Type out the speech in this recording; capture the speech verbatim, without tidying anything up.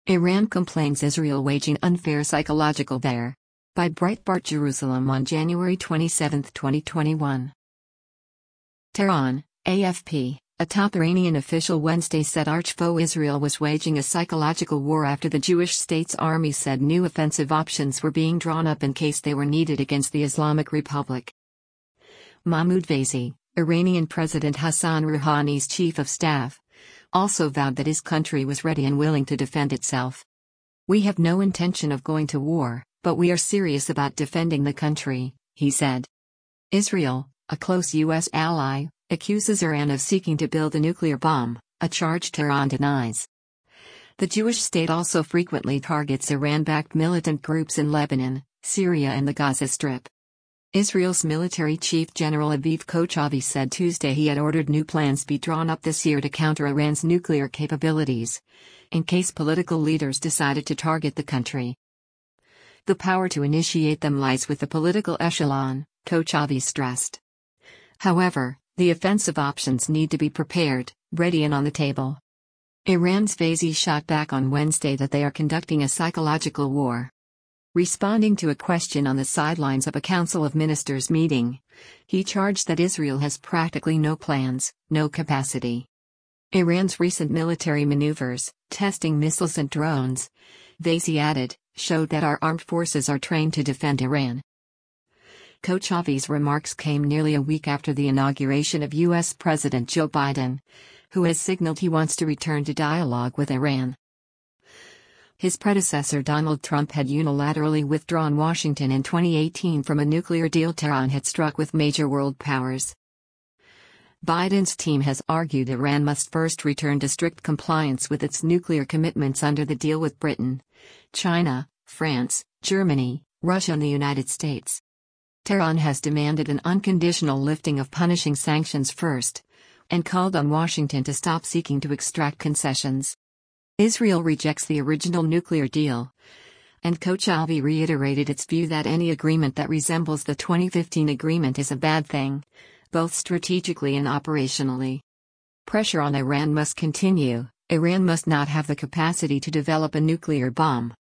Iran complains Israel waging unfair psychological warfare. By Breitbart Jerusalem on January twenty-seventh, twenty twenty-one. Tehran, A F P. A top Iranian official Wednesday said arch-foe Israel was waging a psychological war after the Jewish state's army said new offensive options were being drawn up in case they were needed against the Islamic Republic. Mahmoud Vaisi, Iranian President Hassan Rouhani's chief of staff, also vowed that his country was ready and willing to defend itself. "We have no intention of going to war, but we are serious about defending the country," he said. Israel, a close U S ally, accuses Iran of seeking to build a nuclear bomb, a charge Tehran denies. The Jewish state also frequently targets Iran-backed militant groups in Lebanon, Syria and the Gaza Strip. Israel's military chief General Aviv Kochavi said Tuesday he had ordered new plans be drawn up this year to counter Iran's nuclear capabilities, in case political leaders decided to target the country. "The power to initiate them lies with the political echelon," Kochavi stressed. However, the offensive options need to be prepared, ready and on the table. Iran's Vaisi shot back on Wednesday that they are conducting a psychological war. Responding to a question on the sidelines of a Council of Ministers meeting, he charged that Israel has practically no plans, no capacity. Iran's recent military maneuvers, testing missiles and drones, Vaisi added, showed that our armed forces are trained to defend Iran. Kochavi's remarks came nearly a week after the inauguration of U S President Joe Biden, who has signaled he wants to return to dialogue with Iran. His predecessor Donald Trump had unilaterally withdrawn Washington in twenty eighteen from a nuclear deal Tehran had struck with major world powers. Biden's team has argued Iran must first return to strict compliance with its nuclear commitments under the deal with Britain, China, France, Germany, Russia and the United States. Tehran has demanded an unconditional lifting of punishing sanctions first, and called on Washington to stop seeking to extract concessions. Israel rejects the original nuclear deal, and Kochavi reiterated its view that any agreement that resembles the twenty fifteen agreement is a bad thing, both strategically and operationally. Pressure on Iran must continue. Iran must not have the capacity to develop a nuclear bomb.